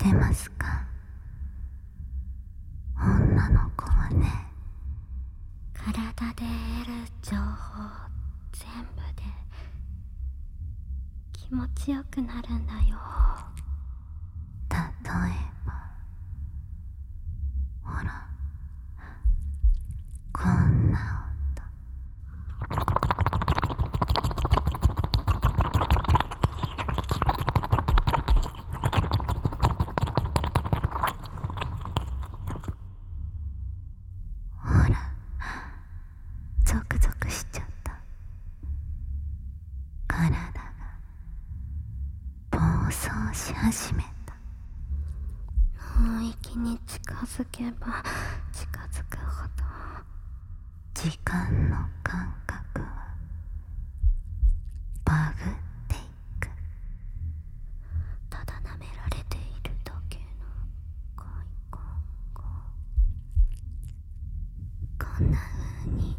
てますか？女の子はね、 体で得る情報全部で気持ちよくなるんだよ。 例えばほら、こんなほら、ゾクゾクしちゃった。体が暴走し始めた。 脳域に近づけば近づくほど時間の感覚はバグっていく。 ただ舐められているだけの快感がこんな風に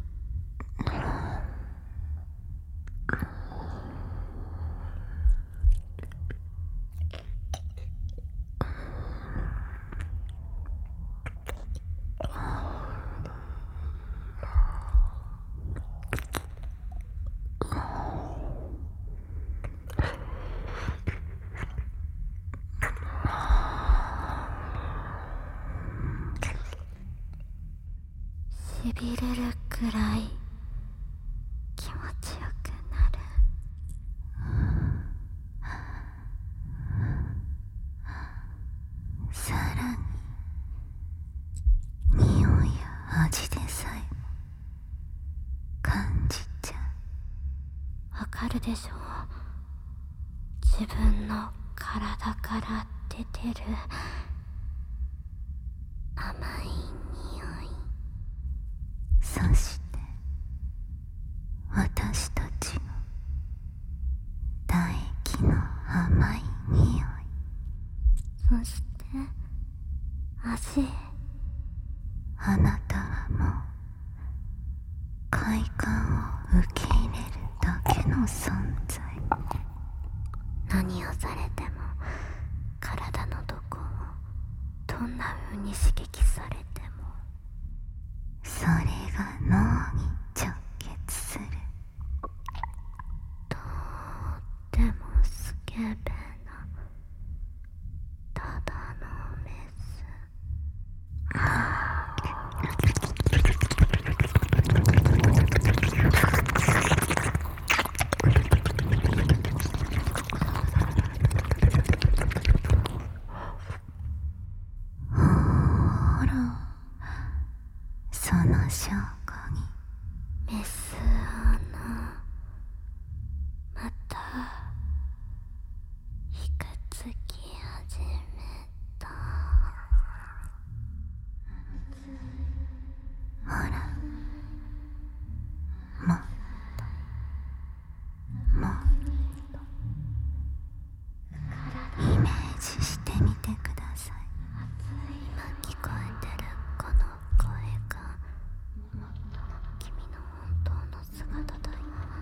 しびれるくらい気持ちよくなる。 さらに匂いや味でさえも感じちゃう。 わかるでしょう。自分の体から出てる甘い匂い。 そして私たちの唾液の甘い匂い。 そして味。 あなたはもう快感を受け入れるだけの存在。 何をされても体のどこをどんな風に刺激されてもそれが脳に直結する。 とってもスケベなただのメス。 ほら、その証拠にメス穴またひくつき始めた。 ほら、もっともっとイメージしてみてください。 今聞こえてるこの声が君の本当の姿だよ。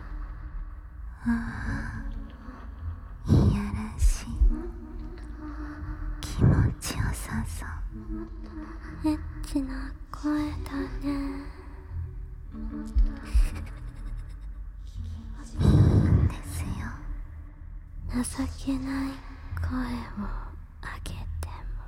ああ、いやらしい。気持ちよさそう。 エッチな声だね。 いいんですよ。 情けない声をあげても。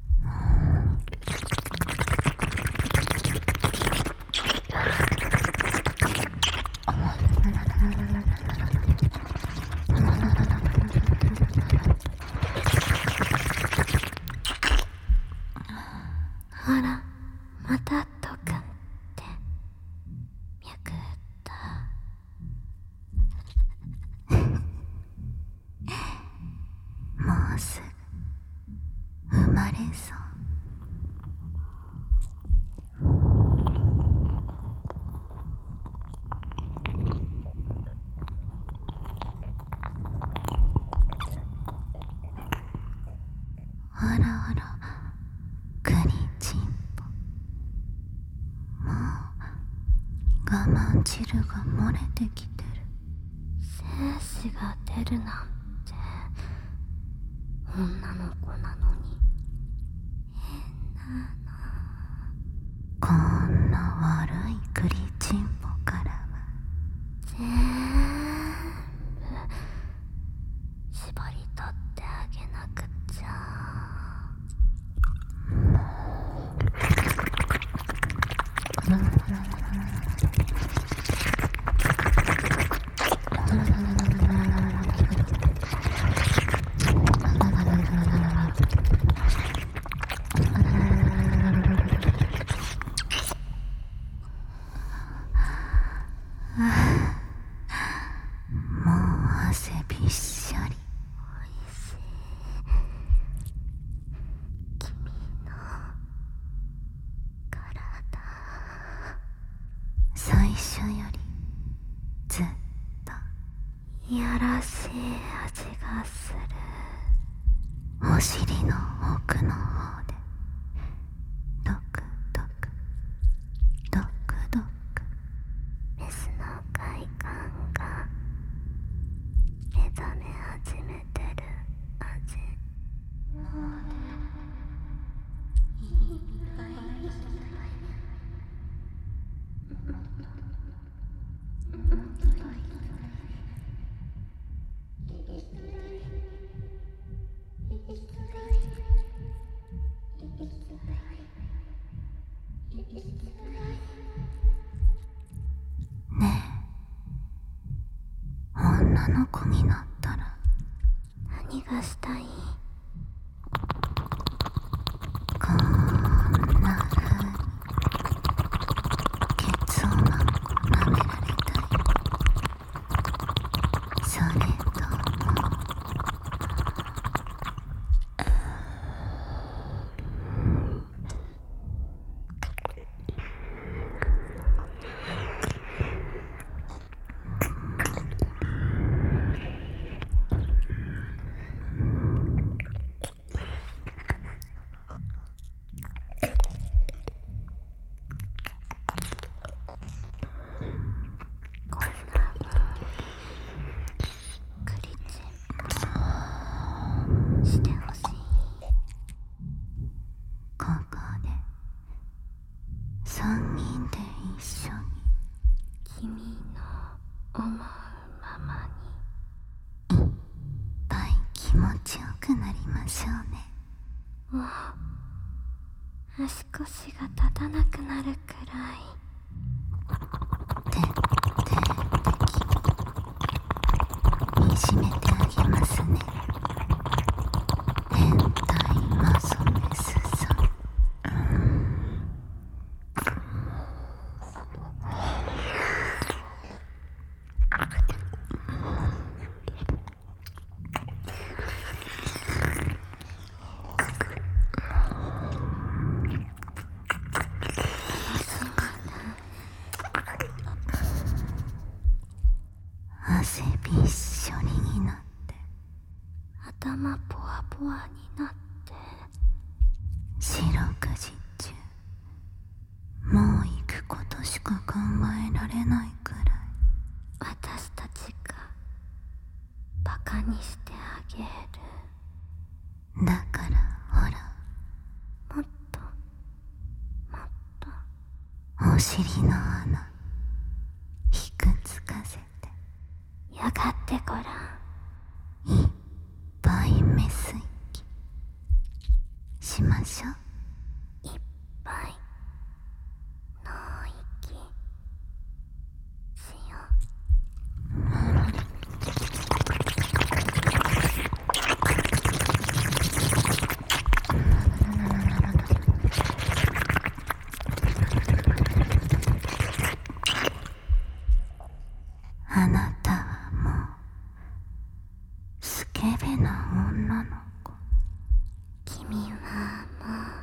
ほら、またとくんって脈打った。 もうすぐ生まれそう。あらあら、クリチンポ。もう我慢汁が漏れてきてる。 精子が出るなんて女の子なのに変なの。 こんな悪いクリチンポからは全部縛り取ってあげなくちゃ。 もう汗びっしょり。 おいしい。君の体、 最初よりずっといやらしい味がする。 お尻の奥の方でドクドクドクドクメスの快感が目覚め始めてる味。 ねえ、女の子になったら何がしたい？ こんな風にケツをなんこ舐められたい。それともこんなクリチンしてほしい。 ここで3人で一緒に君の思うままいっぱい気持ちよくなりましょうね。 に。もう足腰が立たなくなるくらい。 徹底的にいじめてあげますね。変態マソメスさん。汗びっしょりになって頭ポワポワになって。 四六時中もう行くことしか考えられないくらい私たちがバカにしてあげる。 だからほら、 もっともっとお尻の穴ひくつかせてやがってごらん。 いっぱいメス息しましょう。 いっぱい脳息しよあなたはもうスケベな女の子。 君はもう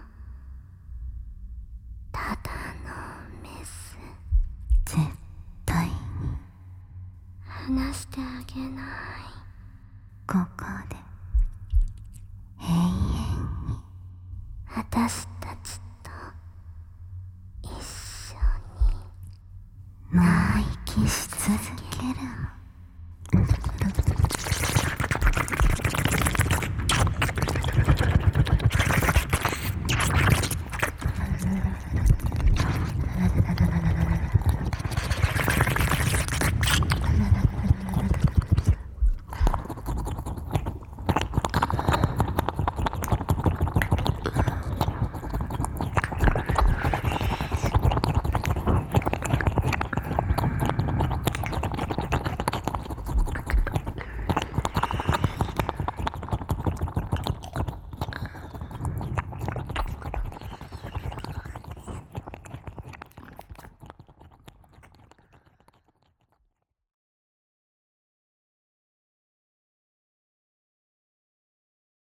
ただのメス。 絶対に離してあげない。 ここで永遠に私たちと一緒に脳息し続けるの。